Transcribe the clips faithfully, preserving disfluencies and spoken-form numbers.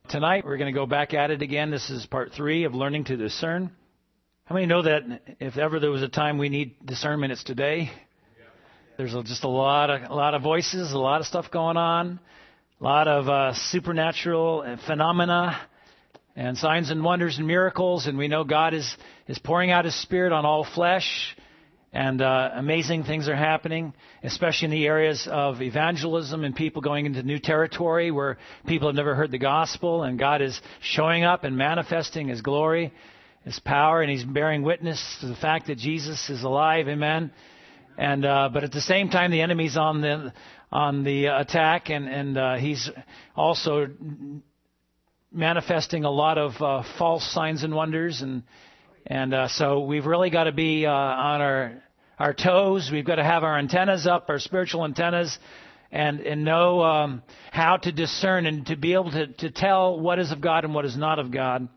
Tonight we're going to go back at it again. This is part three of learning to discern. How many know that if ever there was a time we need discernment, it's today? There's just a lot of a lot of voices, a lot of stuff going on, a lot of uh, supernatural phenomena and signs and wonders and miracles. And we know God is is pouring out His Spirit on all flesh. And uh, amazing things are happening, especially in the areas of evangelism and people going into new territory where people have never heard the gospel. And God is showing up and manifesting His glory, His power, and He's bearing witness to the fact that Jesus is alive. Amen. And uh, but at the same time, the enemy's on the on the attack, and and uh, he's also manifesting a lot of uh, false signs and wonders, and and uh, so we've really got to be uh, on our our toes. We've got to have our antennas up, our spiritual antennas, and, and know um, how to discern and to be able to, to tell what is of God and what is not of God,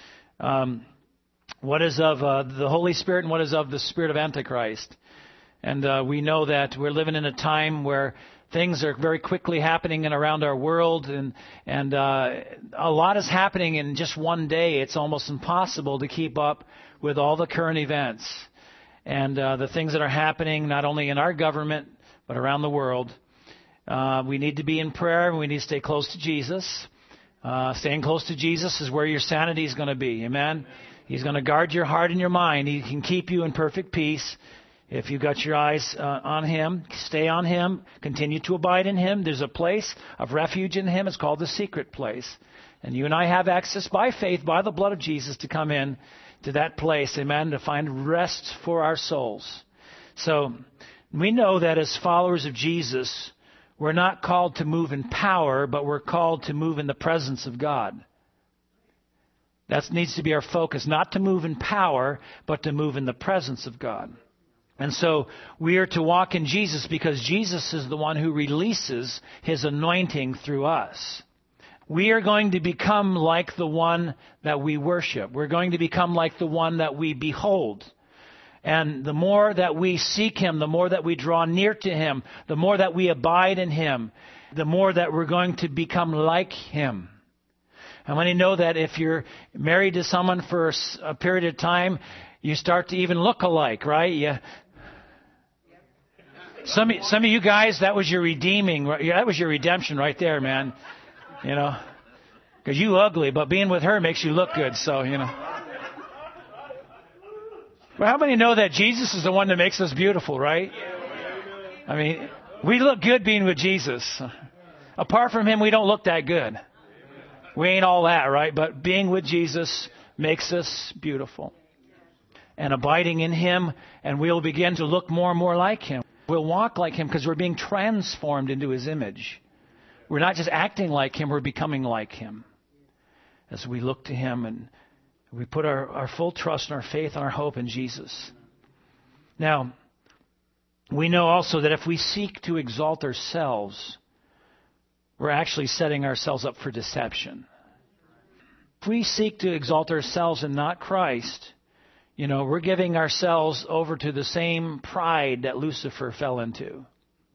um, what is of uh, the Holy Spirit and what is of the spirit of Antichrist. And uh, we know that we're living in a time where things are very quickly happening and around our world, and and uh, a lot is happening in just one day. It's almost impossible to keep up with all the current events and uh, the things that are happening not only in our government but around the world. Uh, we need to be in prayer, and we need to stay close to Jesus. Uh, staying close to Jesus is where your sanity is going to be. Amen? He's going to guard your heart and your mind. He can keep you in perfect peace. If you've got your eyes uh, on Him, stay on Him, continue to abide in Him. There's a place of refuge in Him. It's called the secret place. And you and I have access by faith, by the blood of Jesus, to come in to that place, amen, to find rest for our souls. So we know that as followers of Jesus, we're not called to move in power, but we're called to move in the presence of God. That needs to be our focus, not to move in power, but to move in the presence of God. And so we are to walk in Jesus because Jesus is the one who releases His anointing through us. We are going to become like the one that we worship. We're going to become like the one that we behold. And the more that we seek Him, the more that we draw near to Him, the more that we abide in Him, the more that we're going to become like Him. And when you know that if you're married to someone for a period of time, you start to even look alike, right? You, Some some of you guys, that was your redeeming, that was your redemption right there, man. You know, because you ugly, but being with her makes you look good. So you know. But how many know that Jesus is the one that makes us beautiful, right? I mean, we look good being with Jesus. Apart from Him, we don't look that good. We ain't all that, right? But being with Jesus makes us beautiful. And abiding in Him, and we'll begin to look more and more like Him. We'll walk like Him because we're being transformed into His image. We're not just acting like Him, we're becoming like Him. As we look to Him and we put our, our full trust and our faith and our hope in Jesus. Now, we know also that if we seek to exalt ourselves, we're actually setting ourselves up for deception. If we seek to exalt ourselves and not Christ, you know, we're giving ourselves over to the same pride that Lucifer fell into.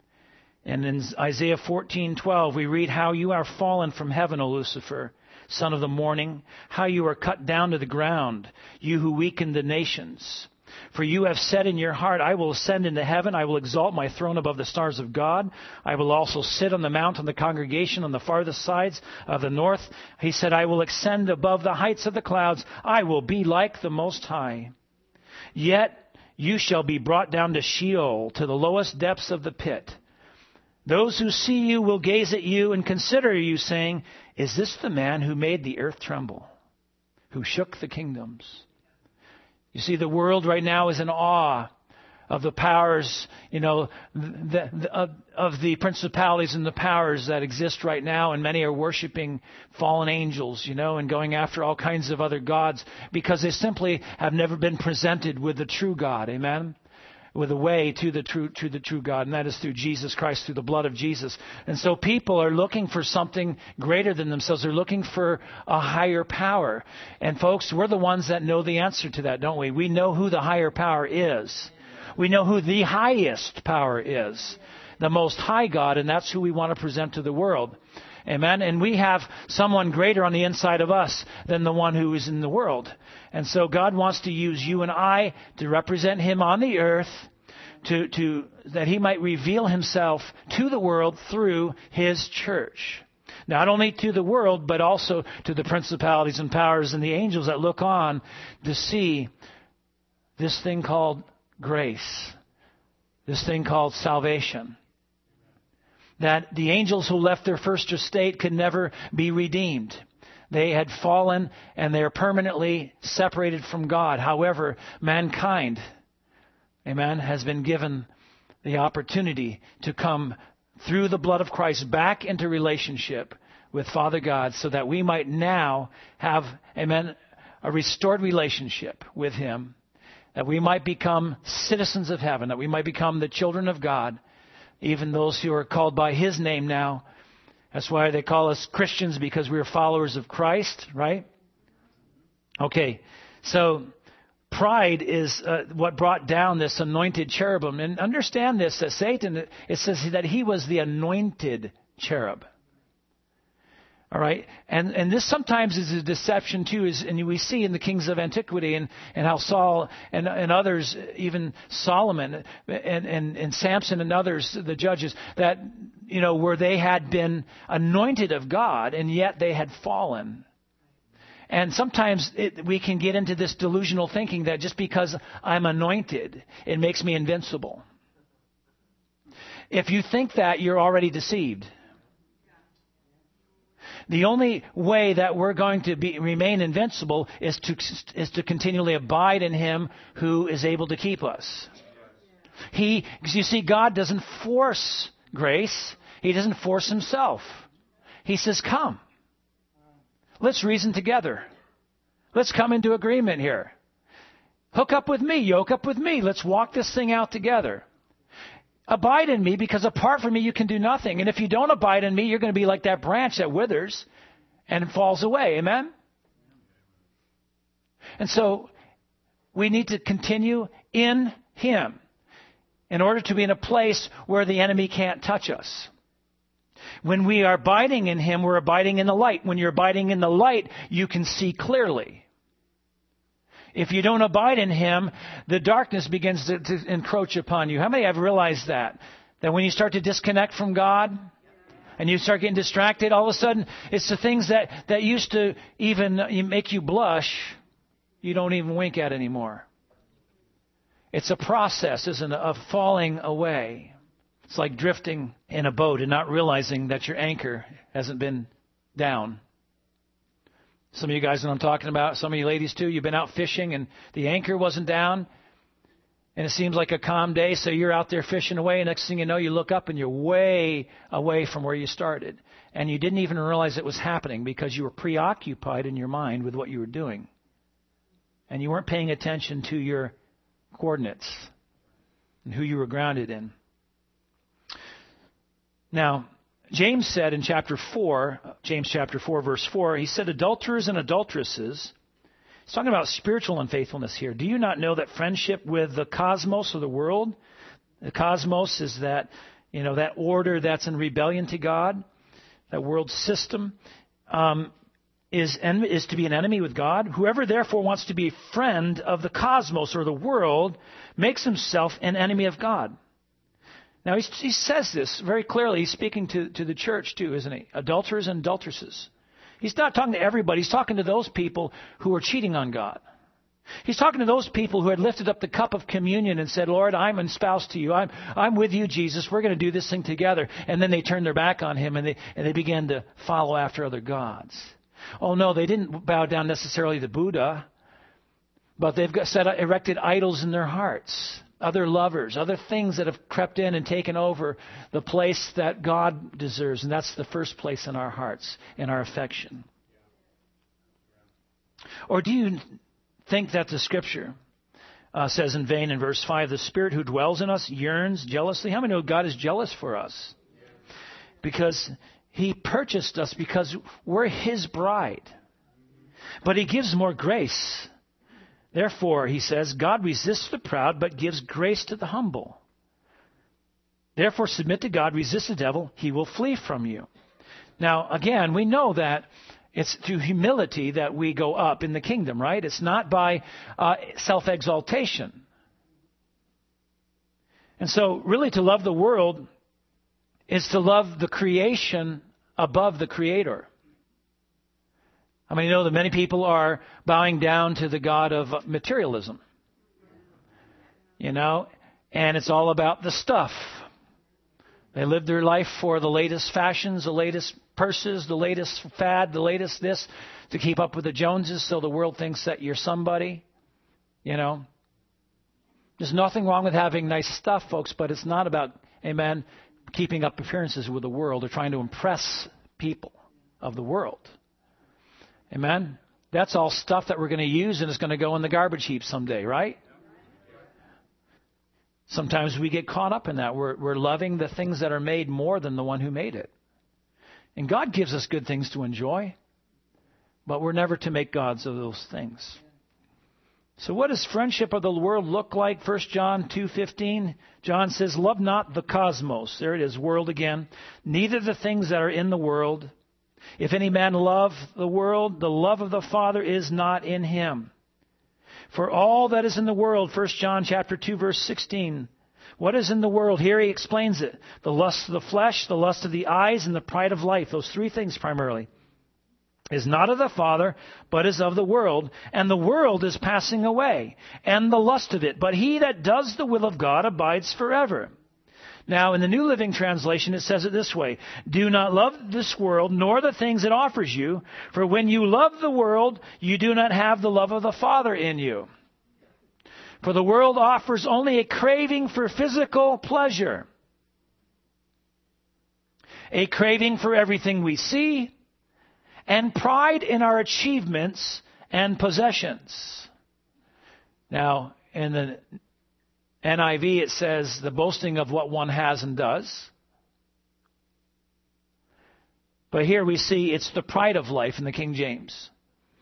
And in Isaiah fourteen twelve, we read, "How you are fallen from heaven, O Lucifer, son of the morning, how you are cut down to the ground, you who weaken the nations. For you have said in your heart, I will ascend into heaven, I will exalt my throne above the stars of God. I will also sit on the mount of the congregation on the farthest sides of the north. He said, I will ascend above the heights of the clouds. I will be like the Most High. Yet you shall be brought down to Sheol, to the lowest depths of the pit. Those who see you will gaze at you and consider you, saying, is this the man who made the earth tremble, who shook the kingdoms? You see, the world right now is in awe of the powers, you know, the, the, of, of the principalities and the powers that exist right now. And many are worshiping fallen angels, you know, and going after all kinds of other gods because they simply have never been presented with the true God. Amen. With a way to the true to the true God, and that is through Jesus Christ, through the blood of Jesus. And so people are looking for something greater than themselves. They're looking for a higher power. And folks, we're the ones that know the answer to that, don't we? We know who the higher power is. We know who the highest power is, the Most High God, and that's who we want to present to the world. Amen. And we have someone greater on the inside of us than the one who is in the world. And so God wants to use you and I to represent Him on the earth, to, to that He might reveal Himself to the world through His church. Not only to the world, but also to the principalities and powers and the angels that look on to see this thing called grace, this thing called salvation. That the angels who left their first estate could never be redeemed. They had fallen and they are permanently separated from God. However, mankind, amen, has been given the opportunity to come through the blood of Christ back into relationship with Father God so that we might now have, amen, a restored relationship with Him, that we might become citizens of heaven, that we might become the children of God, even those who are called by His name now. That's why they call us Christians, because we are followers of Christ, right? Okay, so pride is uh, what brought down this anointed cherubim. And understand this, that Satan, it says that he was the anointed cherub. All right, and and this sometimes is a deception too, is and we see in the kings of antiquity and, and how Saul and and others, even Solomon and, and and Samson and others, the judges, that you know where they had been anointed of God and yet they had fallen. And sometimes it, we can get into this delusional thinking that just because I'm anointed, it makes me invincible. If you think that, you're already deceived. The only way that we're going to be, remain invincible is to is to continually abide in Him who is able to keep us. He, because you see, God doesn't force grace. He doesn't force Himself. He says, come. Let's reason together. Let's come into agreement here. Hook up with me. Yoke up with me. Let's walk this thing out together. Abide in me, because apart from me you can do nothing. And if you don't abide in me, you're going to be like that branch that withers and falls away. Amen? And so we need to continue in Him in order to be in a place where the enemy can't touch us. When we are abiding in Him, we're abiding in the light. When you're abiding in the light, you can see clearly. If you don't abide in Him, the darkness begins to, to encroach upon you. How many have realized that? That when you start to disconnect from God and you start getting distracted, all of a sudden it's the things that, that used to even make you blush, you don't even wink at anymore. It's a process, isn't it, of falling away. It's like drifting in a boat and not realizing that your anchor hasn't been down. Some of you guys know what I'm talking about. Some of you ladies too. You've been out fishing and the anchor wasn't down. And it seems like a calm day. So you're out there fishing away. And next thing you know, you look up and you're way away from where you started. And you didn't even realize it was happening because you were preoccupied in your mind with what you were doing. And you weren't paying attention to your coordinates and who you were grounded in. Now, James said in chapter four, James chapter four, verse four, he said, adulterers and adulteresses. He's talking about spiritual unfaithfulness here. Do you not know that friendship with the cosmos or the world, the cosmos is that, you know, that order that's in rebellion to God, that world system, um, is en- is to be an enemy with God. Whoever therefore wants to be a friend of the cosmos or the world makes himself an enemy of God. Now, he, he says this very clearly. He's speaking to, to the church too, isn't he? Adulterers and adulteresses. He's not talking to everybody. He's talking to those people who are cheating on God. He's talking to those people who had lifted up the cup of communion and said, Lord, I'm espoused to you. I'm, I'm with you, Jesus. We're going to do this thing together. And then they turned their back on Him and they, and they began to follow after other gods. Oh, no, they didn't bow down necessarily to Buddha, but they've got set, erected idols in their hearts. Other lovers, other things that have crept in and taken over the place that God deserves. And that's the first place in our hearts, in our affection. Or do you think that the Scripture uh, says in vain in verse five, the Spirit who dwells in us yearns jealously? How many know God is jealous for us? Because He purchased us because we're His bride. But He gives more grace. Therefore, he says, God resists the proud, but gives grace to the humble. Therefore, submit to God, resist the devil, he will flee from you. Now, again, we know that it's through humility that we go up in the kingdom, right? It's not by uh, self-exaltation. And so, really, to love the world is to love the creation above the Creator. I mean, you know that many people are bowing down to the god of materialism. You know, and it's all about the stuff. They live their life for the latest fashions, the latest purses, the latest fad, the latest this, to keep up with the Joneses so the world thinks that you're somebody. You know, there's nothing wrong with having nice stuff, folks, but it's not about, amen, keeping up appearances with the world or trying to impress people of the world. Amen? That's all stuff that we're going to use and it's going to go in the garbage heap someday, right? Sometimes we get caught up in that. We're, we're loving the things that are made more than the one who made it. And God gives us good things to enjoy, but we're never to make gods of those things. So what does friendship of the world look like? First John two fifteen, John says, love not the cosmos. There it is, world again. Neither the things that are in the world. If any man love the world, the love of the Father is not in him. For all that is in the world, First John chapter two, verse sixteen. What is in the world? Here he explains it. The lust of the flesh, the lust of the eyes, and the pride of life. Those three things primarily. Is not of the Father, but is of the world. And the world is passing away, and the lust of it. But he that does the will of God abides forever. Now, in the New Living Translation, it says it this way. Do not love this world, nor the things it offers you. For when you love the world, you do not have the love of the Father in you. For the world offers only a craving for physical pleasure. A craving for everything we see. And pride in our achievements and possessions. Now, in the N I V, it says the boasting of what one has and does. But here we see it's the pride of life in the King James.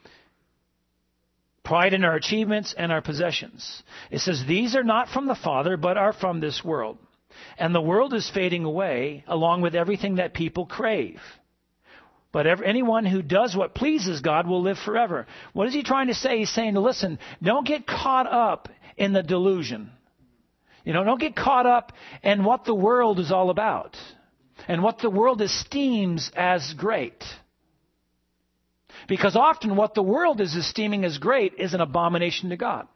Pride in our achievements and our possessions. It says these are not from the Father, but are from this world. And the world is fading away along with everything that people crave. But every, anyone who does what pleases God will live forever. What is he trying to say? He's saying, listen, don't get caught up in the delusion. You know, don't get caught up in what the world is all about and what the world esteems as great. Because often what the world is esteeming as great is an abomination to God.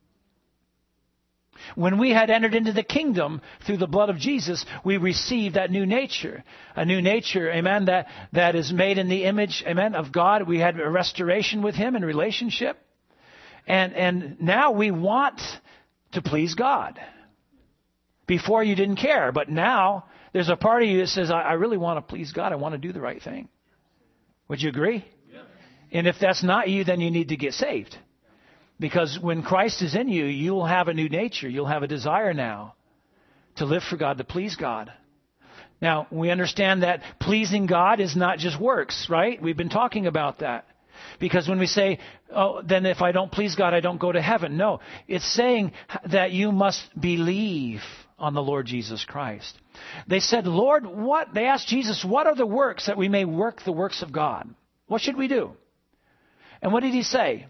When we had entered into the kingdom through the blood of Jesus, we received that new nature. A new nature, amen, that, that is made in the image, amen, of God. We had a restoration with Him in relationship. And, and now we want to please God. Before you didn't care, but now there's a part of you that says, I, I really want to please God. I want to do the right thing. Would you agree? Yeah. And if that's not you, then you need to get saved. Because when Christ is in you, you'll have a new nature. You'll have a desire now to live for God, to please God. Now, we understand that pleasing God is not just works, right? We've been talking about that. Because when we say, oh, then if I don't please God, I don't go to heaven. No, it's saying that you must believe on the Lord Jesus Christ. They said, Lord, what? They asked Jesus, what are the works that we may work the works of God? What should we do? And what did He say?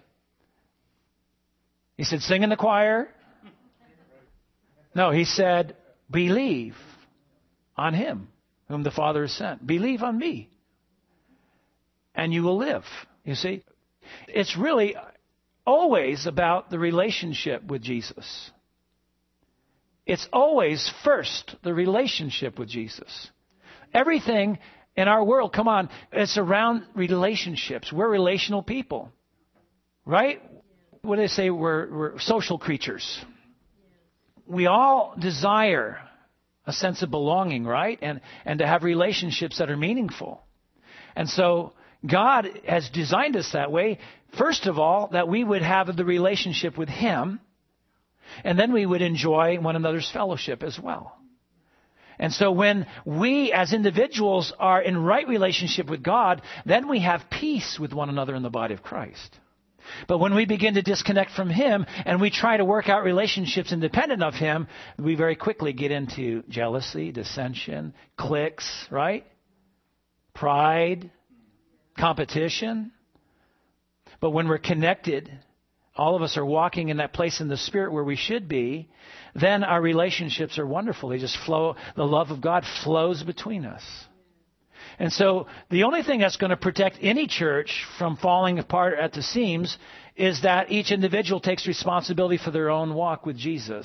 He said, sing in the choir. No, He said, believe on Him whom the Father has sent. Believe on me, and you will live. You see, it's really always about the relationship with Jesus. It's always first the relationship with Jesus. Everything in our world, come on, it's around relationships. We're relational people, right? What do they say? We're, we're social creatures. We all desire a sense of belonging, right? And, and to have relationships that are meaningful. And so God has designed us that way. First of all, that we would have the relationship with Him. And then we would enjoy one another's fellowship as well. And so when we as individuals are in right relationship with God, then we have peace with one another in the body of Christ. But when we begin to disconnect from Him and we try to work out relationships independent of Him, we very quickly get into jealousy, dissension, cliques, right? pride, competition. But when we're connected, all of us are walking in that place in the Spirit where we should be, then our relationships are wonderful. They just flow. The love of God flows between us. And so the only thing that's going to protect any church from falling apart at the seams is that each individual takes responsibility for their own walk with Jesus.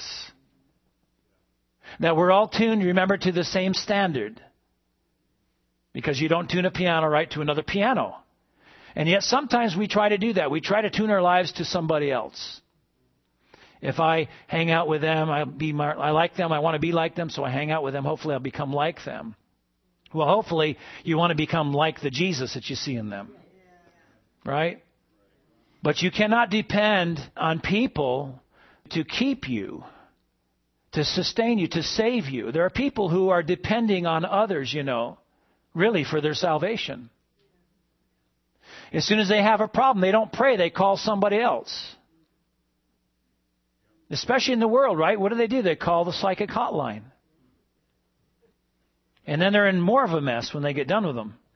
That we're all tuned, remember, to the same standard. Because you don't tune a piano right to another piano. And yet sometimes we try to do that. We try to tune our lives to somebody else. If I hang out with them, I'll be more, I like them, I want to be like them, so I hang out with them. Hopefully I'll become like them. Well, hopefully you want to become like the Jesus that you see in them. Right? But you cannot depend on people to keep you, to sustain you, to save you. There are people who are depending on others, you know, really for their salvation. As soon as they have a problem, they don't pray, they call somebody else. Especially in the world, right? What do they do? They call the psychic hotline. And then they're in more of a mess when they get done with them.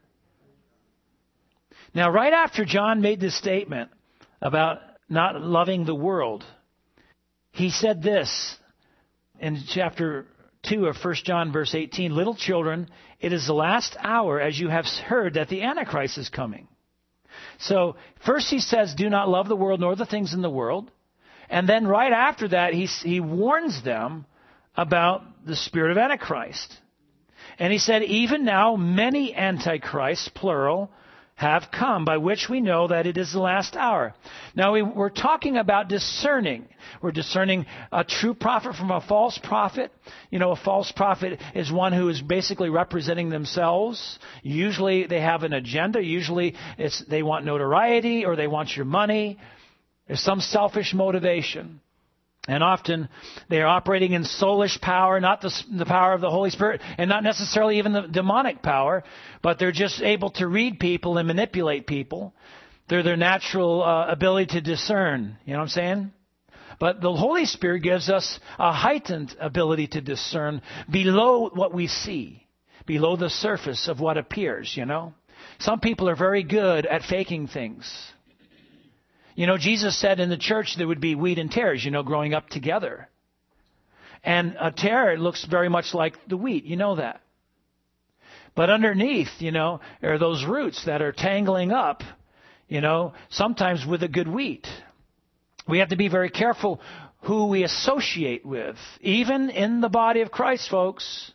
Now, right after John made this statement about not loving the world, he said this in chapter two of First John verse eighteen, "Little children, it is the last hour, as you have heard that the Antichrist is coming." So first he says, do not love the world nor the things in the world. And then right after that, he, he warns them about the spirit of Antichrist. And he said, even now many antichrists, plural, have come, by which we know that it is the last hour. Now, we, we're talking about discerning. We're discerning a true prophet from a false prophet. You know, a false prophet is one who is basically representing themselves. Usually they have an agenda. Usually it's they want notoriety or they want your money. There's some selfish motivation. And often they are operating in soulish power, not the, the power of the Holy Spirit, and not necessarily even the demonic power, but they're just able to read people and manipulate people. They're their natural uh, ability to discern. You know what I'm saying? But the Holy Spirit gives us a heightened ability to discern below what we see, below the surface of what appears, you know. Some people are very good at faking things. You know, Jesus said in the church there would be wheat and tares, you know, growing up together. And a tare looks very much like the wheat. You know that. But underneath, you know, are those roots that are tangling up, you know, sometimes with a good wheat. We have to be very careful who we associate with, even in the body of Christ, folks.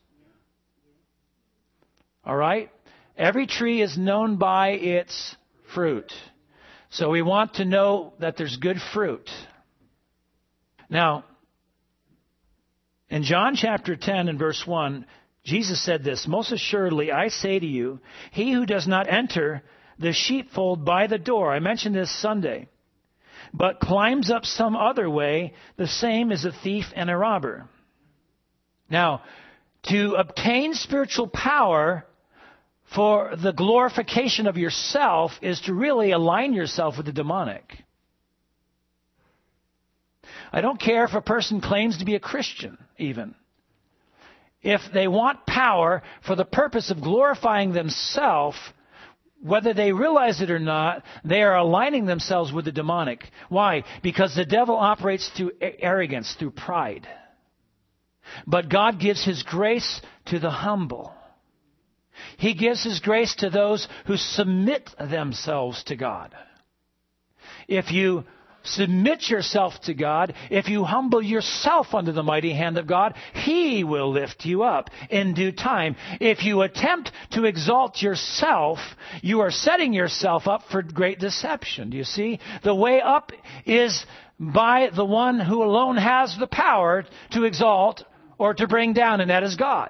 All right? Every tree is known by its fruit. So we want to know that there's good fruit. Now, in John chapter ten and verse one, Jesus said this, "Most assuredly, I say to you, he who does not enter the sheepfold by the door," I mentioned this Sunday, "but climbs up some other way, the same is a thief and a robber." Now, to obtain spiritual power for the glorification of yourself is to really align yourself with the demonic. I don't care if a person claims to be a Christian, even. If they want power for the purpose of glorifying themselves, whether they realize it or not, they are aligning themselves with the demonic. Why? Because the devil operates through arrogance, through pride. But God gives His grace to the humble. He gives His grace to those who submit themselves to God. If you submit yourself to God, if you humble yourself under the mighty hand of God, He will lift you up in due time. If you attempt to exalt yourself, you are setting yourself up for great deception. Do you see? The way up is by the one who alone has the power to exalt or to bring down, and that is God.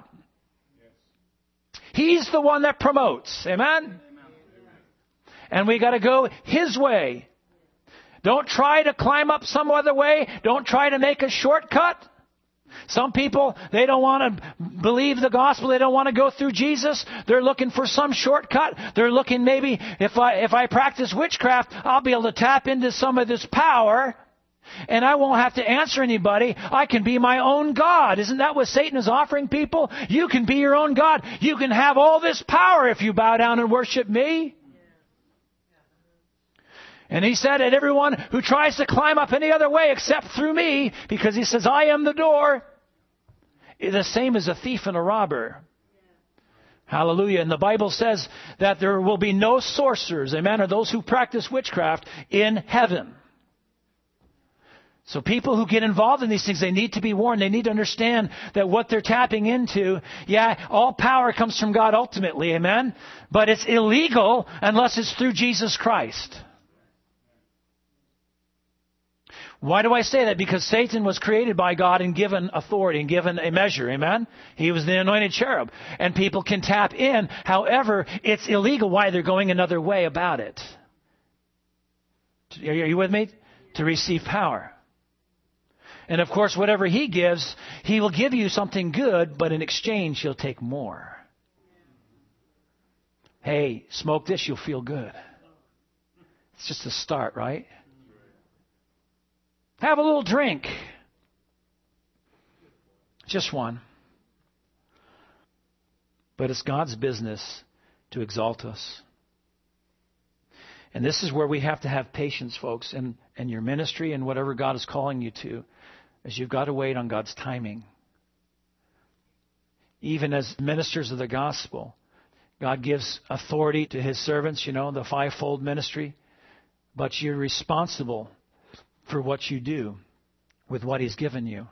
He's the one that promotes. Amen? And we got to go His way. Don't try to climb up some other way. Don't try to make a shortcut. Some people, they don't want to believe the gospel. They don't want to go through Jesus. They're looking for some shortcut. They're looking maybe if I if I practice witchcraft, I'll be able to tap into some of this power And I won't have to answer anybody. I can be my own God. Isn't that what Satan is offering people? You can be your own God. You can have all this power if you bow down and worship me. And he said that everyone who tries to climb up any other way except through me, because he says, I am the door, is the same as a thief and a robber. Hallelujah. And the Bible says that there will be no sorcerers, amen, or those who practice witchcraft in heaven. So people who get involved in these things, they need to be warned. They need to understand that what they're tapping into, yeah, all power comes from God ultimately, amen? But it's illegal unless it's through Jesus Christ. Why do I say that? Because Satan was created by God and given authority and given a measure, amen? He was the anointed cherub. And people can tap in. However, it's illegal. Why? They're going another way about it. Are you with me? To receive power. And of course, whatever he gives, he will give you something good, but in exchange, he'll take more. Hey, smoke this, you'll feel good. It's just a start, right? Have a little drink. Just one. But it's God's business to exalt us. And this is where we have to have patience, folks, in, in your ministry and whatever God is calling you to, is you've got to wait on God's timing. Even as ministers of the gospel, God gives authority to his servants, you know, the fivefold ministry, but you're responsible for what you do with what he's given you.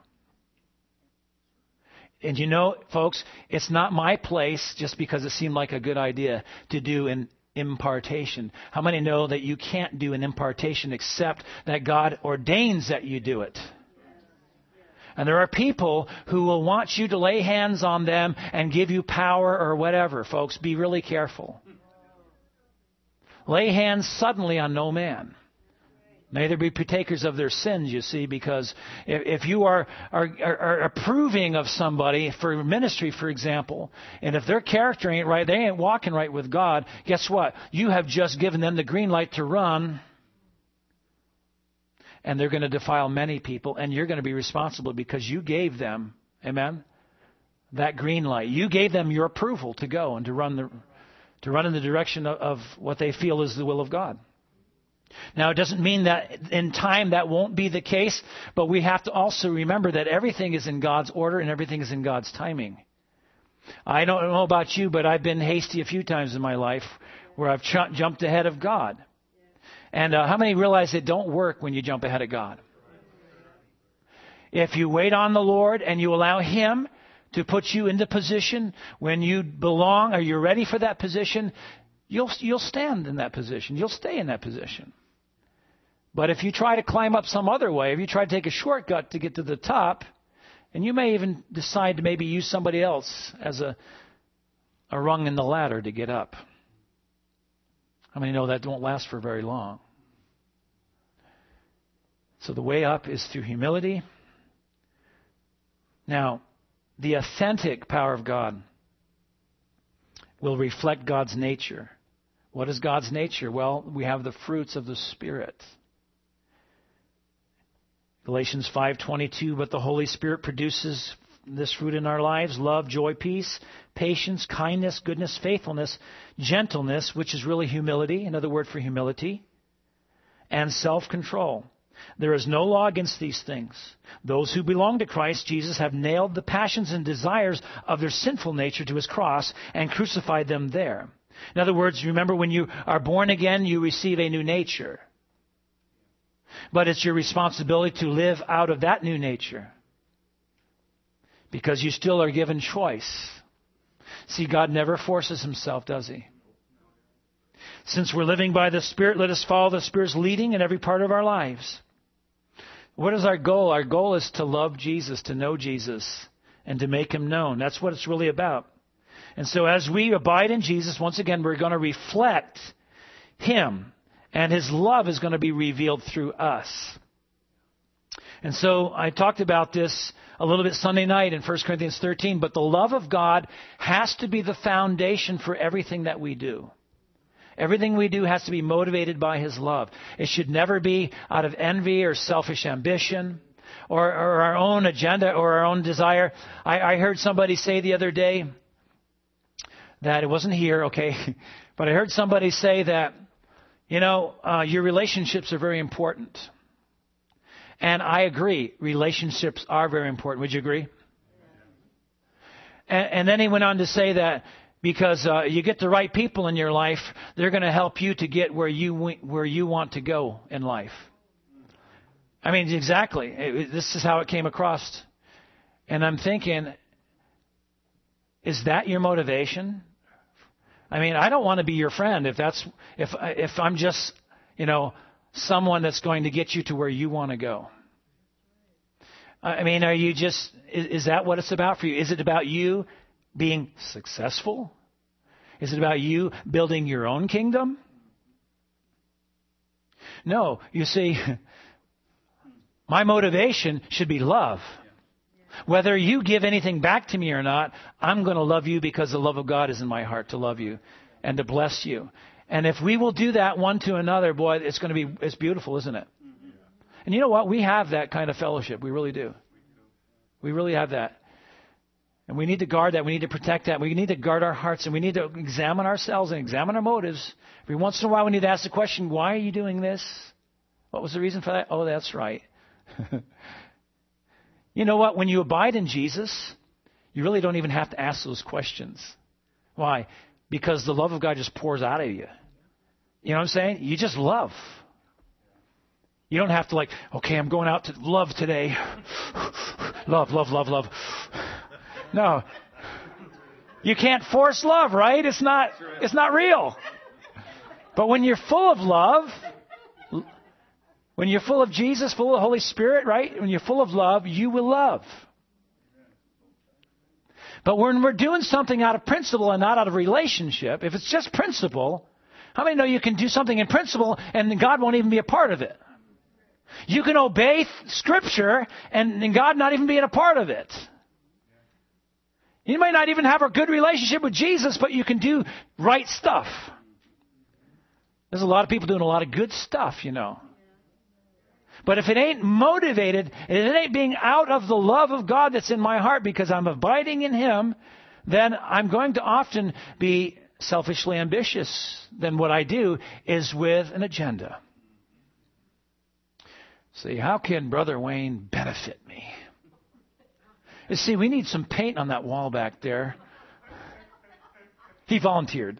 And you know, folks, it's not my place, just because it seemed like a good idea, to do an impartation. How many know that you can't do an impartation except that God ordains that you do it? And there are people who will want you to lay hands on them and give you power or whatever. Folks, be really careful. Lay hands suddenly on no man. May they be partakers of their sins, you see, because if, if you are, are, are approving of somebody for ministry, for example, and if their character ain't right, they ain't walking right with God, guess what? You have just given them the green light to run, and they're going to defile many people, and you're going to be responsible because you gave them, amen, that green light. You gave them your approval to go and to run the, to run in the direction of, of what they feel is the will of God. Now, it doesn't mean that in time that won't be the case, but we have to also remember that everything is in God's order and everything is in God's timing. I don't know about you, but I've been hasty a few times in my life where I've ch- jumped ahead of God. And uh, how many realize it don't work when you jump ahead of God? If you wait on the Lord and you allow him to put you into position when you belong or you're ready for that position, you'll you'll stand in that position. You'll stay in that position. But if you try to climb up some other way, if you try to take a shortcut to get to the top, and you may even decide to maybe use somebody else as a a rung in the ladder to get up. How many know that won't last for very long? So the way up is through humility. Now, the authentic power of God will reflect God's nature. What is God's nature? Well, we have the fruits of the Spirit. Galatians five twenty-two, but the Holy Spirit produces this fruit in our lives: love, joy, peace, patience, kindness, goodness, faithfulness, gentleness, which is really humility, another word for humility, and self-control. There is no law against these things. Those who belong to Christ Jesus have nailed the passions and desires of their sinful nature to his cross and crucified them there. In other words, remember, when you are born again, you receive a new nature. But it's your responsibility to live out of that new nature, because you still are given choice. See, God never forces himself, does he? Since we're living by the Spirit, let us follow the Spirit's leading in every part of our lives. What is our goal? Our goal is to love Jesus, to know Jesus, and to make him known. That's what it's really about. And so as we abide in Jesus, once again, we're going to reflect him, and his love is going to be revealed through us. And so I talked about this a little bit Sunday night in First Corinthians thirteen, but the love of God has to be the foundation for everything that we do. Everything we do has to be motivated by His love. It should never be out of envy or selfish ambition or, or our own agenda or our own desire. I, I heard somebody say the other day that, it wasn't here, okay, but I heard somebody say that, you know, uh, your relationships are very important. And I agree, relationships are very important. Would you agree? And, and then he went on to say that because uh, you get the right people in your life, they're going to help you to get where you where you want to go in life. I mean, exactly. It, this is how it came across. And I'm thinking, is that your motivation? I mean, I don't want to be your friend if that's if if I'm just, you know, someone that's going to get you to where you want to go. I mean, are you just, is, is that what it's about for you? Is it about you being successful? Is it about you building your own kingdom? No, you see, my motivation should be love. Whether you give anything back to me or not, I'm going to love you because the love of God is in my heart to love you and to bless you. And if we will do that one to another, boy, it's going to be, it's beautiful, isn't it? And you know what? We have that kind of fellowship. We really do. We really have that. And we need to guard that. We need to protect that. We need to guard our hearts, and we need to examine ourselves and examine our motives. Every once in a while we need to ask the question, why are you doing this? What was the reason for that? Oh, that's right. You know what? When you abide in Jesus, you really don't even have to ask those questions. Why? Because the love of God just pours out of you. You know what I'm saying? You just love. You don't have to like, okay, I'm going out to love today. Love, love, love, love. No. You can't force love, right? It's not, it's not real. But when you're full of love, when you're full of Jesus, full of the Holy Spirit, right? When you're full of love, you will love. But when we're doing something out of principle and not out of relationship, if it's just principle, how many know you can do something in principle and God won't even be a part of it? You can obey Scripture and, and God not even being a part of it. You might not even have a good relationship with Jesus, but you can do right stuff. There's a lot of people doing a lot of good stuff, you know. But if it ain't motivated, and it ain't being out of the love of God that's in my heart because I'm abiding in Him, then I'm going to often be selfishly ambitious. Then what I do is with an agenda. See, how can Brother Wayne benefit me? You see, we need some paint on that wall back there. He volunteered.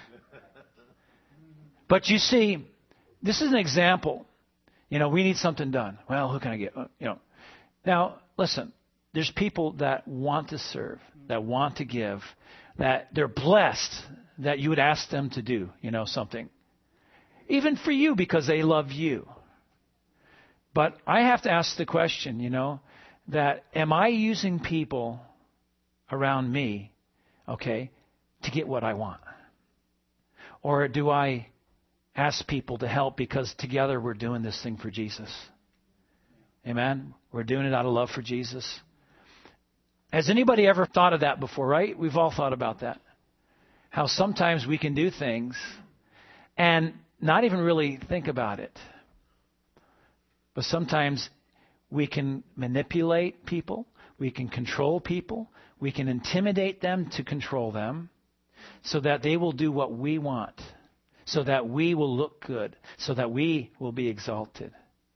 But you see, this is an example. You know, we need something done. Well, who can I get? You know. Now, listen, there's people that want to serve, that want to give, that they're blessed that you would ask them to do, you know, something. Even for you because they love you. But I have to ask the question, you know, that am I using people around me, okay, to get what I want? Or do I ask people to help because together we're doing this thing for Jesus? Amen? We're doing it out of love for Jesus. Has anybody ever thought of that before, right? We've all thought about that. How sometimes we can do things and not even really think about it. But sometimes we can manipulate people. We can control people. We can intimidate them to control them so that they will do what we want, so that we will look good, so that we will be exalted.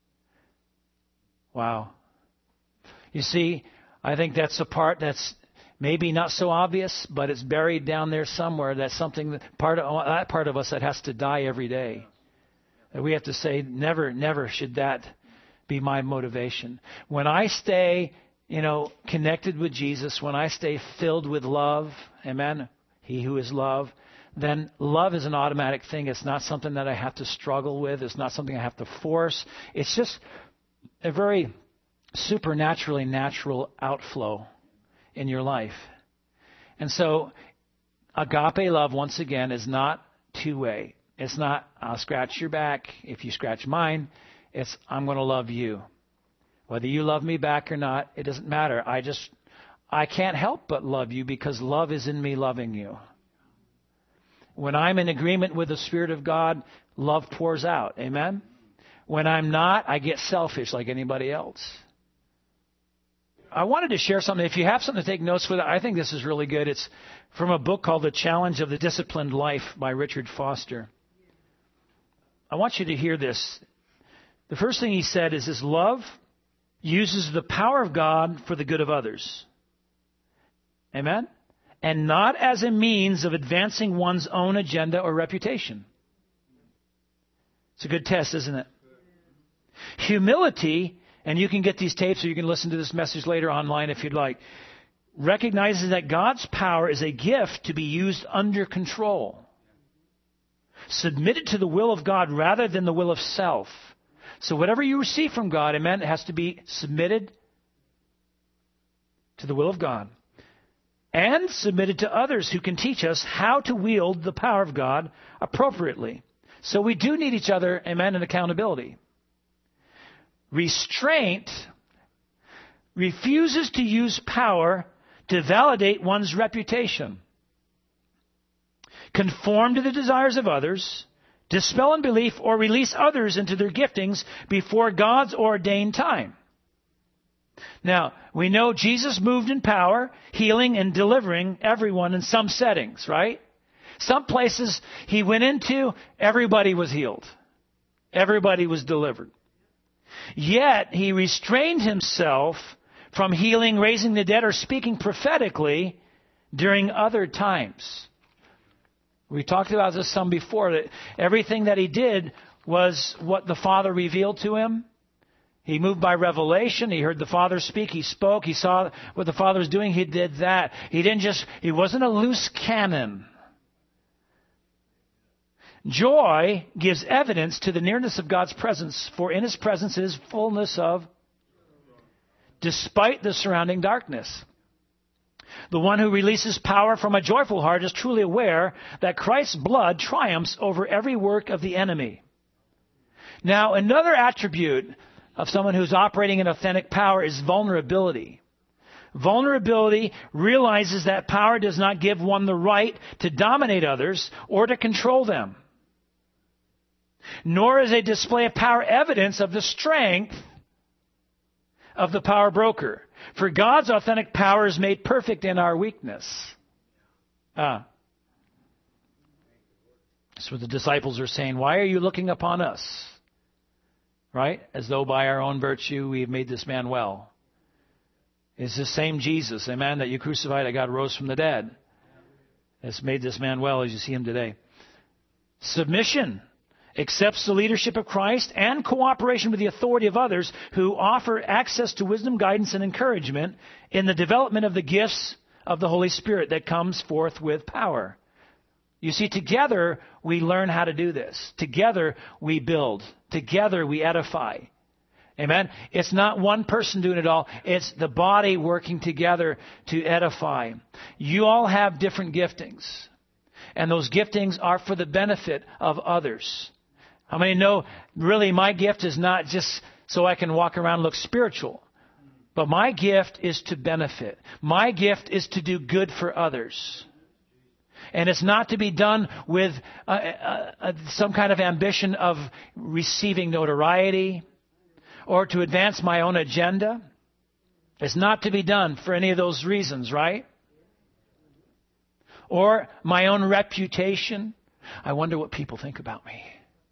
Wow. You see, I think that's a part that's maybe not so obvious, but it's buried down there somewhere. That's something that part of that part of us that has to die every day. That we have to say, never, never should that be my motivation. When I stay, you know, connected with Jesus, when I stay filled with love, amen, He who is love, then love is an automatic thing. It's not something that I have to struggle with. It's not something I have to force. It's just a very supernaturally natural outflow in your life. And so agape love, once again, is not two-way. It's not, I'll scratch your back if you scratch mine. It's, I'm going to love you. Whether you love me back or not, it doesn't matter. I just, I can't help but love you because love is in me loving you. When I'm in agreement with the Spirit of God, love pours out. Amen? When I'm not, I get selfish like anybody else. I wanted to share something. If you have something to take notes with, I think this is really good. It's from a book called The Challenge of the Disciplined Life by Richard Foster. I want you to hear this. The first thing he said is this: love uses the power of God for the good of others. Amen? And not as a means of advancing one's own agenda or reputation. It's a good test, isn't it? Humility, and you can get these tapes or you can listen to this message later online if you'd like, recognizes that God's power is a gift to be used under control. Submitted to the will of God rather than the will of self. So whatever you receive from God, amen, it has to be submitted to the will of God. And submitted to others who can teach us how to wield the power of God appropriately. So we do need each other, amen, in accountability. Restraint refuses to use power to validate one's reputation, conform to the desires of others, dispel unbelief, or release others into their giftings before God's ordained time. Now, we know Jesus moved in power, healing and delivering everyone in some settings, right? Some places he went into, everybody was healed. Everybody was delivered. Yet, he restrained himself from healing, raising the dead, or speaking prophetically during other times. We talked about this some before, that everything that he did was what the Father revealed to him. He moved by revelation. He heard the Father speak. He spoke. He saw what the Father was doing. He did that. He didn't just, he wasn't a loose cannon. Joy gives evidence to the nearness of God's presence, for in His presence is fullness of, despite the surrounding darkness. The one who releases power from a joyful heart is truly aware that Christ's blood triumphs over every work of the enemy. Now, another attribute of someone who's operating in authentic power is vulnerability. Vulnerability realizes that power does not give one the right to dominate others or to control them. Nor is a display of power evidence of the strength of the power broker. For God's authentic power is made perfect in our weakness. Ah. That's what the disciples are saying. Why are you looking upon us? Right? As though by our own virtue we have made this man well. It's the same Jesus, amen, that you crucified, that God rose from the dead. Has made this man well as you see him today. Submission accepts the leadership of Christ and cooperation with the authority of others who offer access to wisdom, guidance, and encouragement in the development of the gifts of the Holy Spirit that comes forth with power. You see, together we learn how to do this. Together we build. Together we edify. Amen? It's not one person doing it all. It's the body working together to edify. You all have different giftings. And those giftings are for the benefit of others. How many know, really, my gift is not just so I can walk around and look spiritual. But my gift is to benefit. My gift is to do good for others. And it's not to be done with uh, uh, uh, some kind of ambition of receiving notoriety or to advance my own agenda. It's not to be done for any of those reasons, right? Or my own reputation. I wonder what people think about me.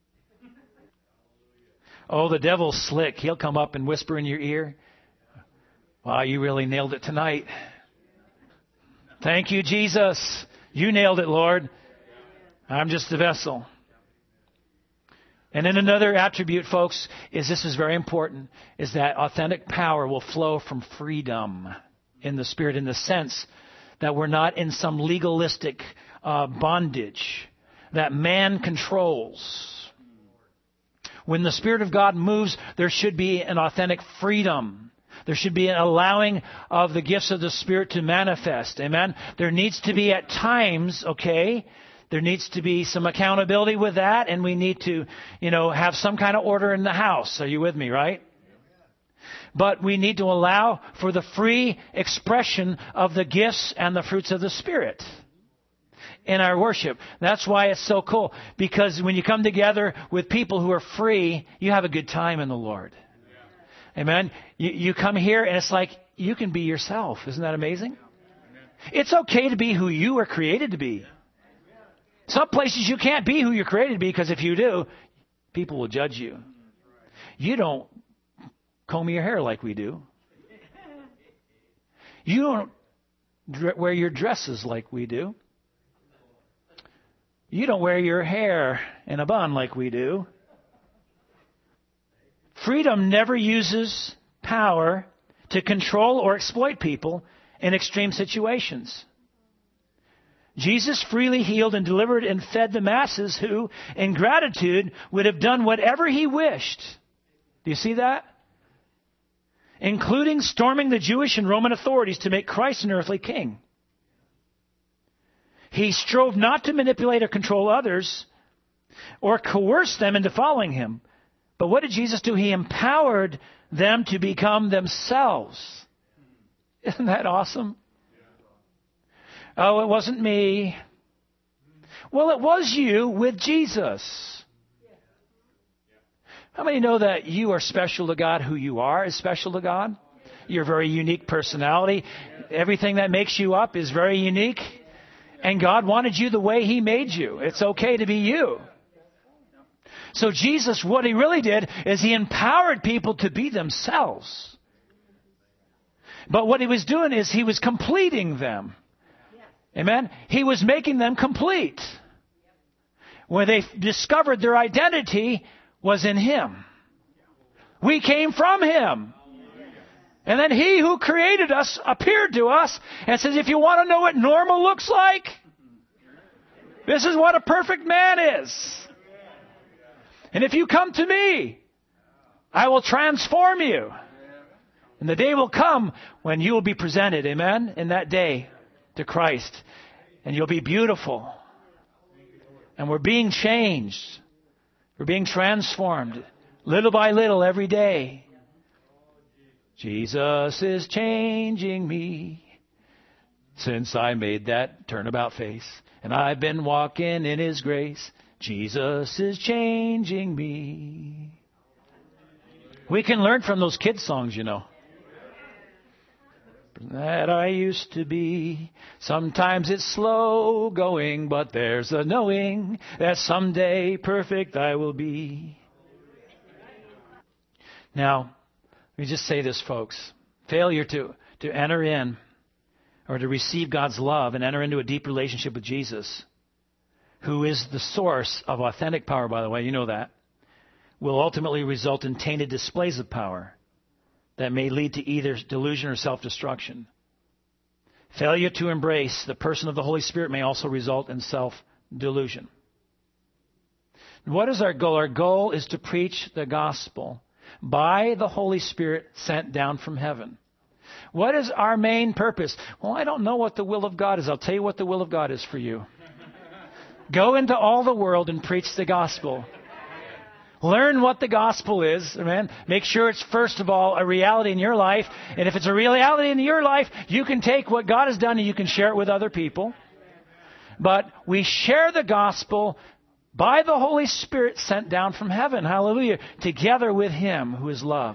Oh, the devil's slick. He'll come up and whisper in your ear. Wow, you really nailed it tonight. Thank you, Jesus. You nailed it, Lord. I'm just a vessel. And then another attribute, folks, is this is very important, is that authentic power will flow from freedom in the Spirit, in the sense that we're not in some legalistic uh, bondage that man controls. When the Spirit of God moves, there should be an authentic freedom. There should be an allowing of the gifts of the Spirit to manifest. Amen? There needs to be at times, okay, there needs to be some accountability with that, and we need to, you know, have some kind of order in the house. Are you with me, right? But we need to allow for the free expression of the gifts and the fruits of the Spirit. in our worship. That's why it's so cool. Because when you come together with people who are free, you have a good time in the Lord. Amen. You, you come here and it's like you can be yourself. Isn't that amazing? It's okay to be who you were created to be. Some places you can't be who you're created to be, because if you do, people will judge you. You don't comb your hair like we do. You don't dr- wear your dresses like we do. You don't wear your hair in a bun like we do. Freedom never uses power to control or exploit people in extreme situations. Jesus freely healed and delivered and fed the masses who, in gratitude, would have done whatever he wished. Do you see that? Including storming the Jewish and Roman authorities to make Christ an earthly king. He strove not to manipulate or control others or coerce them into following him. But what did Jesus do? He empowered them to become themselves. Isn't that awesome? Oh, it wasn't me. Well, it was you with Jesus. How many know that you are special to God? Who you are is special to God? Your very unique personality. Everything that makes you up is very unique. And God wanted you the way he made you. It's okay to be you. So Jesus, what he really did is he empowered people to be themselves. But what he was doing is he was completing them. Amen? He was making them complete. When they discovered their identity was in him. We came from him. And then he who created us appeared to us and says, if you want to know what normal looks like, this is what a perfect man is. And if you come to me, I will transform you. And the day will come when you will be presented, amen, in that day to Christ. And you'll be beautiful. And we're being changed. We're being transformed little by little every day. Jesus is changing me since I made that turnabout face. And I've been walking in his grace. Jesus is changing me. We can learn from those kids' songs, you know. That I used to be. Sometimes it's slow going, but there's a knowing that someday perfect I will be. Now, let me just say this, folks. Failure to, to enter in or to receive God's love and enter into a deep relationship with Jesus, who is the source of authentic power, by the way, you know that, will ultimately result in tainted displays of power that may lead to either delusion or self-destruction. Failure to embrace the person of the Holy Spirit may also result in self-delusion. What is our goal? Our goal is to preach the gospel by the Holy Spirit sent down from heaven. What is our main purpose? Well, I don't know what the will of God is. I'll tell you what the will of God is for you. Go into all the world and preach the gospel. Learn what the gospel is, amen. Make sure it's, first of all, a reality in your life. And if it's a reality in your life, you can take what God has done and you can share it with other people. But we share the gospel by the Holy Spirit sent down from heaven, hallelujah, together with him who is love.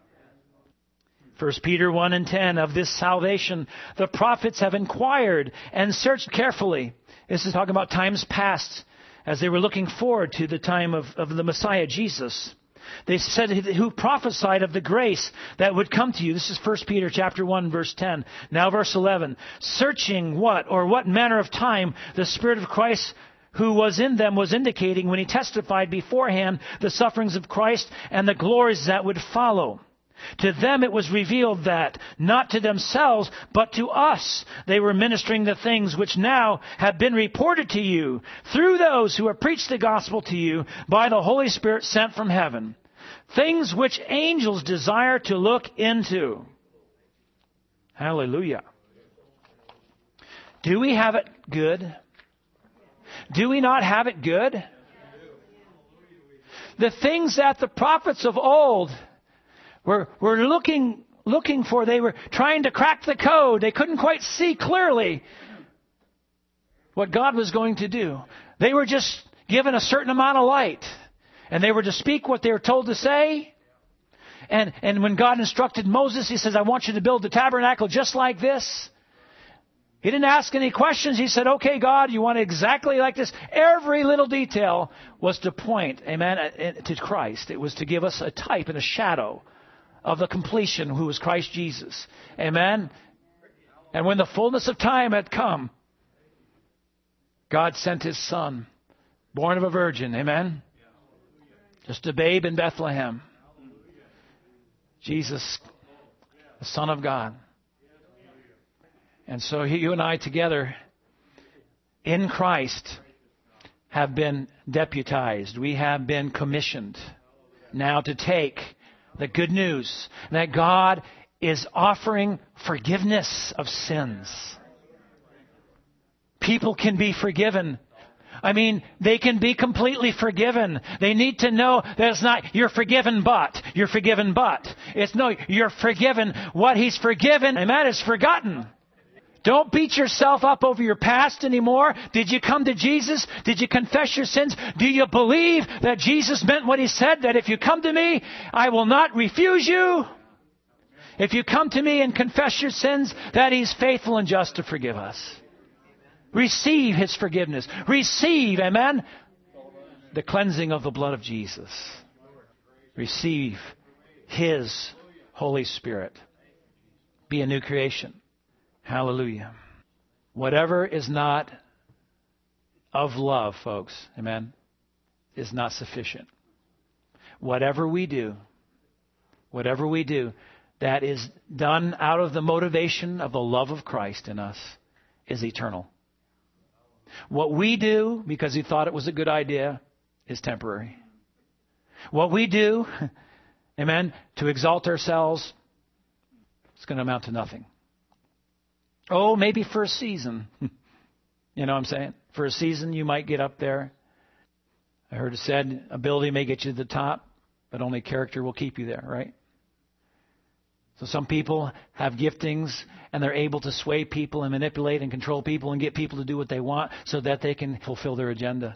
First Peter one and ten, of this salvation the prophets have inquired and searched carefully. This is talking about times past, as they were looking forward to the time of, of the Messiah, Jesus. They said, who prophesied of the grace that would come to you. This is First Peter chapter one, verse ten. Now verse eleven. Searching what or what manner of time the Spirit of Christ who was in them was indicating when he testified beforehand the sufferings of Christ and the glories that would follow. To them it was revealed that, not to themselves, but to us, they were ministering the things which now have been reported to you through those who have preached the gospel to you by the Holy Spirit sent from heaven. Things which angels desire to look into. Hallelujah. Do we have it good? Do we not have it good? The things that the prophets of old We're, we're looking, looking for. They were trying to crack the code. They couldn't quite see clearly. what God was going to do. They were just given a certain amount of light. And they were to speak what they were told to say. And, and when God instructed Moses, he says, I want you to build the tabernacle just like this. He didn't ask any questions. He said, okay, God, you want it exactly like this. Every little detail was to point, amen, to Christ. It was to give us a type and a shadow of the completion who was Christ Jesus. Amen. And when the fullness of time had come, God sent His Son, born of a virgin. Amen. Just a babe in Bethlehem. Jesus, the Son of God. And so you and I together in Christ have been deputized. We have been commissioned now to take the good news that God is offering forgiveness of sins. People can be forgiven. I mean, they can be completely forgiven. They need to know that it's not, you're forgiven but, you're forgiven but. It's no, you're forgiven. What He's forgiven, and that is forgotten. Don't beat yourself up over your past anymore. Did you come to Jesus? Did you confess your sins? Do you believe that Jesus meant what He said? That if you come to me, I will not refuse you. If you come to me and confess your sins, that He's faithful and just to forgive us. Receive His forgiveness. Receive, amen, the cleansing of the blood of Jesus. Receive His Holy Spirit. Be a new creation. Hallelujah. Whatever is not of love, folks, amen, is not sufficient. Whatever we do, whatever we do that is done out of the motivation of the love of Christ in us is eternal. What we do because He thought it was a good idea is temporary. What we do, amen, to exalt ourselves, it's going to amount to nothing. Oh, maybe for a season. You know what I'm saying? For a season, you might get up there. I heard it said, ability may get you to the top, but only character will keep you there, right? So some people have giftings, and they're able to sway people and manipulate and control people and get people to do what they want so that they can fulfill their agenda.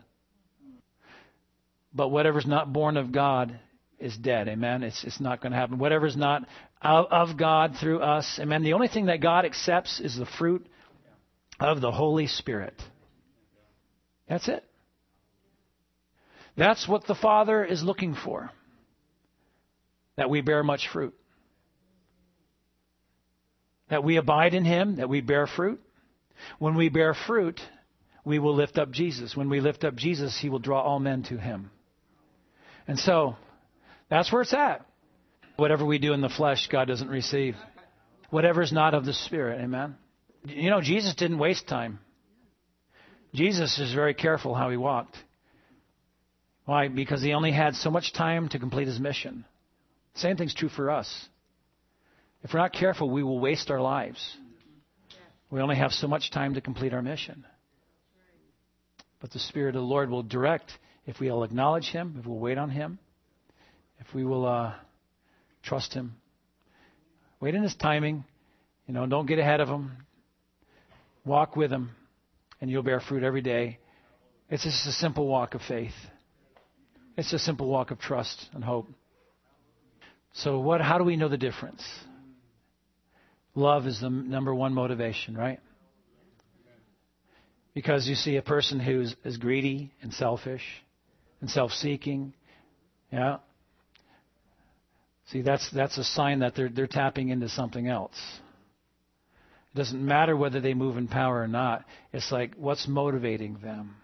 But whatever's not born of God is dead, amen? It's, it's not going to happen. Whatever's not of, of God through us, amen? The only thing that God accepts is the fruit of the Holy Spirit. That's it. That's what the Father is looking for. That we bear much fruit. That we abide in Him, that we bear fruit. When we bear fruit, we will lift up Jesus. When we lift up Jesus, He will draw all men to Him. And so, that's where it's at. Whatever we do in the flesh, God doesn't receive. Whatever is not of the Spirit, amen? You know, Jesus didn't waste time. Jesus is very careful how He walked. Why? Because He only had so much time to complete His mission. Same thing's true for us. If we're not careful, we will waste our lives. We only have so much time to complete our mission. But the Spirit of the Lord will direct if we will acknowledge Him, if we'll wait on Him, if we will uh, trust Him. Wait in His timing. You know, don't get ahead of Him. Walk with Him, and you'll bear fruit every day. It's just a simple walk of faith. It's a simple walk of trust and hope. So what? How do we know the difference? Love is the number one motivation, right? Because you see a person who's is greedy and selfish and self-seeking, yeah. See, that's that's a sign that they're they're tapping into something else. It doesn't matter whether they move in power or not. It's like, what's motivating them?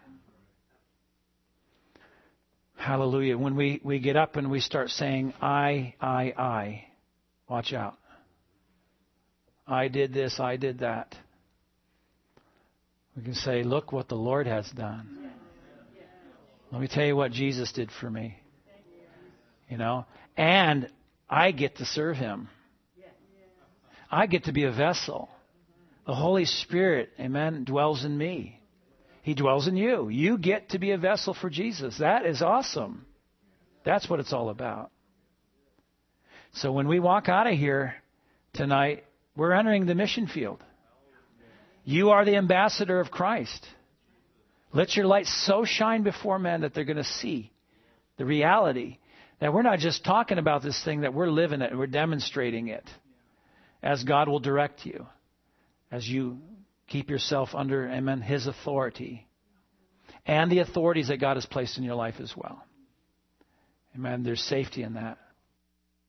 Hallelujah. When we, we get up and we start saying, I, I, I, watch out. I did this, I did that. We can say, look what the Lord has done. Let me tell you what Jesus did for me. You know, and I get to serve Him. I get to be a vessel. The Holy Spirit, amen, dwells in me. He dwells in you. You get to be a vessel for Jesus. That is awesome. That's what it's all about. So when we walk out of here tonight, we're entering the mission field. You are the ambassador of Christ. Let your light so shine before men that they're going to see the reality that we're not just talking about this thing, that we're living it, we're demonstrating it as God will direct you, as you keep yourself under, amen, His authority and the authorities that God has placed in your life as well. Amen. There's safety in that.